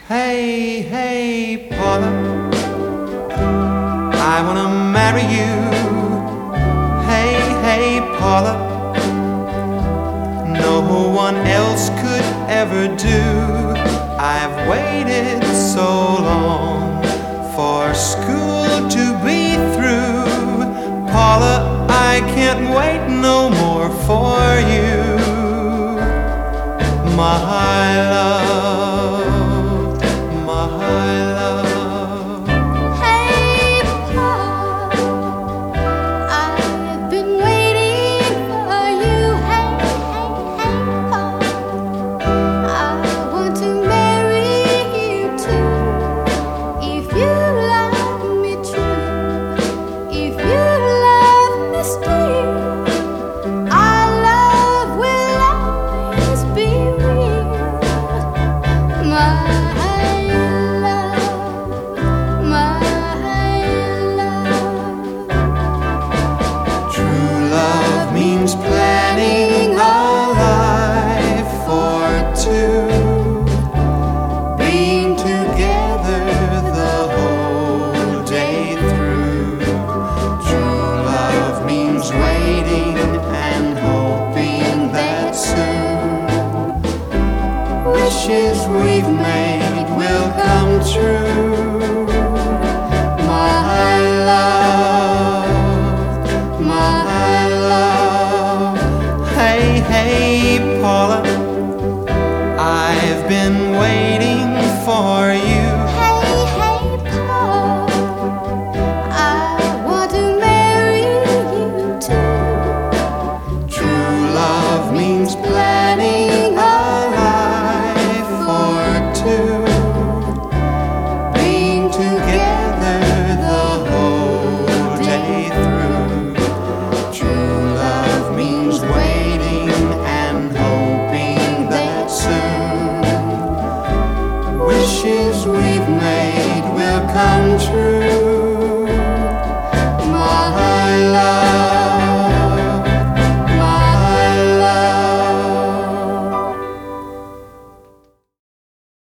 Hey, hey, Paula, I wanna marry you. Hey, hey, Paula, no one else could ever do. I've waited so long for school to be through. Paula, I can't wait no more for you, my love. Planning a life for two, being together the whole day through. True love means waiting and hoping that soon wishes we've made will come true. My love, my love. Hey, hey, Paula, I've been waiting for you. Hey, hey, Paul, I want to marry you too. True love means planning